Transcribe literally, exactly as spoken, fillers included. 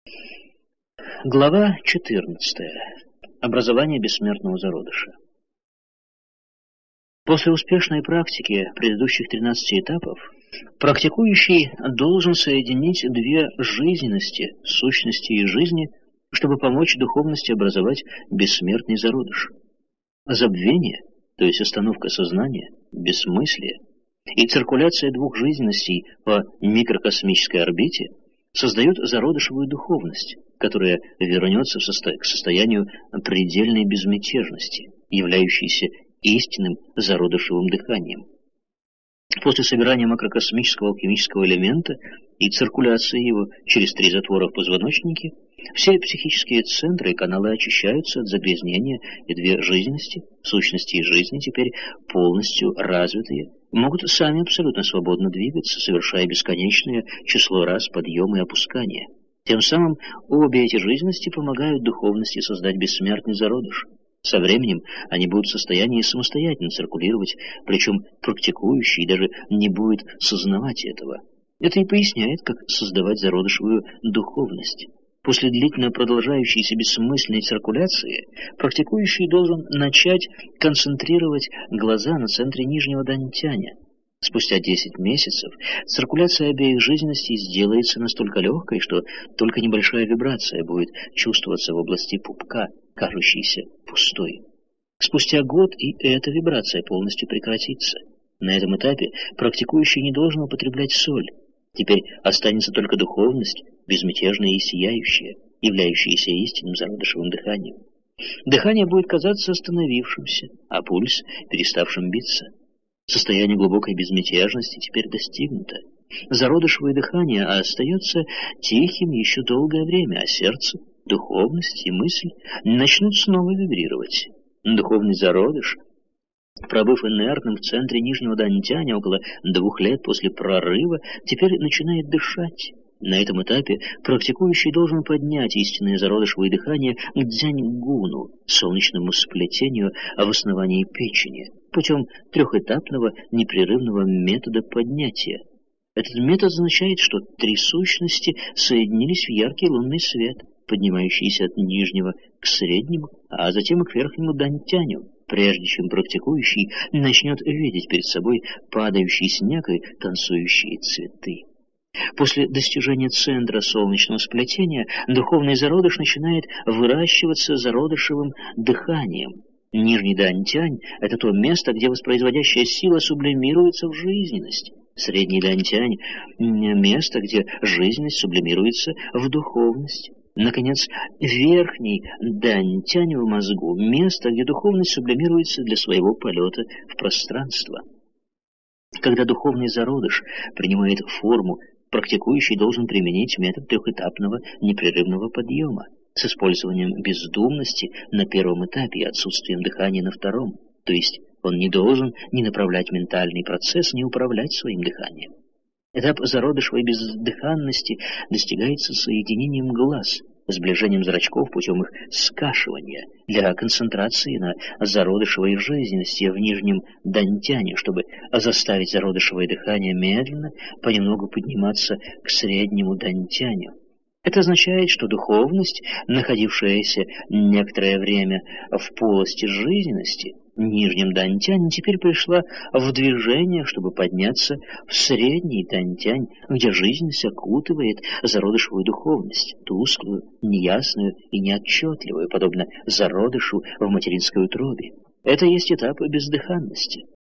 Глава четырнадцатая. Образование бессмертного зародыша. После успешной практики предыдущих тринадцати этапов практикующий должен соединить две жизненности, сущности и жизни, чтобы помочь духовности образовать бессмертный зародыш. Забвение, то есть остановка сознания, бессмыслие и циркуляция двух жизненностей по микрокосмической орбите создает зародышевую духовность, которая вернется в состо... к состоянию предельной безмятежности, являющейся истинным зародышевым дыханием. После собирания макрокосмического алхимического элемента и циркуляции его через три затвора в позвоночнике, все психические центры и каналы очищаются от загрязнения, и две жизненности, сущности и жизни, теперь полностью развитые, могут сами абсолютно свободно двигаться, совершая бесконечное число раз подъема и опускания. Тем самым обе эти жизненности помогают духовности создать бессмертный зародыш. Со временем они будут в состоянии самостоятельно циркулировать, причем практикующий даже не будет сознавать этого. Это и поясняет, как создавать зародышевую духовность. После длительно продолжающейся бессмысленной циркуляции практикующий должен начать концентрировать глаза на центре нижнего дантяня. Спустя десять месяцев циркуляция обеих жизненностей сделается настолько легкой, что только небольшая вибрация будет чувствоваться в области пупка, кажущейся пустой. Спустя год и эта вибрация полностью прекратится. На этом этапе практикующий не должен употреблять соль. Теперь останется только духовность, безмятежная и сияющая, являющаяся истинным зародышевым дыханием. Дыхание будет казаться остановившимся, а пульс переставшим биться. Состояние глубокой безмятежности теперь достигнуто. Зародышевое дыхание остается тихим еще долгое время, а сердце, духовность и мысль начнут снова вибрировать. Духовный зародыш, пробыв инертным в центре нижнего дантяня около двух лет после прорыва, теперь начинает дышать. На этом этапе практикующий должен поднять истинное зародышевое дыхание к дзянь-гуну, солнечному сплетению в основании печени, путем трехэтапного непрерывного метода поднятия. Этот метод означает, что три сущности соединились в яркий лунный свет, поднимающийся от нижнего к среднему, а затем и к верхнему дантяню, прежде чем практикующий начнет видеть перед собой падающий снег и танцующие цветы. После достижения центра солнечного сплетения духовный зародыш начинает выращиваться зародышевым дыханием. Нижний дантянь – это то место, где воспроизводящая сила сублимируется в жизненность. Средний дантянь – место, где жизненность сублимируется в духовность. Наконец, верхний дантянь в мозгу – место, где духовность сублимируется для своего полета в пространство. Когда духовный зародыш принимает форму, практикующий должен применить метод трехэтапного непрерывного подъема с использованием бездумности на первом этапе и отсутствием дыхания на втором. То есть он не должен ни направлять ментальный процесс, ни управлять своим дыханием. Этап зародышевой бездыханности достигается соединением глаз, сближением зрачков путем их скашивания для концентрации на зародышевой жизненности в нижнем дантяне, чтобы заставить зародышевое дыхание медленно понемногу подниматься к среднему дантяню. Это означает, что духовность, находившаяся некоторое время в полости жизненности, нижнем дантяне, теперь пришла в движение, чтобы подняться в средний дантянь, где жизненность окутывает зародышевую духовность, тусклую, неясную и неотчетливую, подобно зародышу в материнской утробе. Это есть этап бездыханности.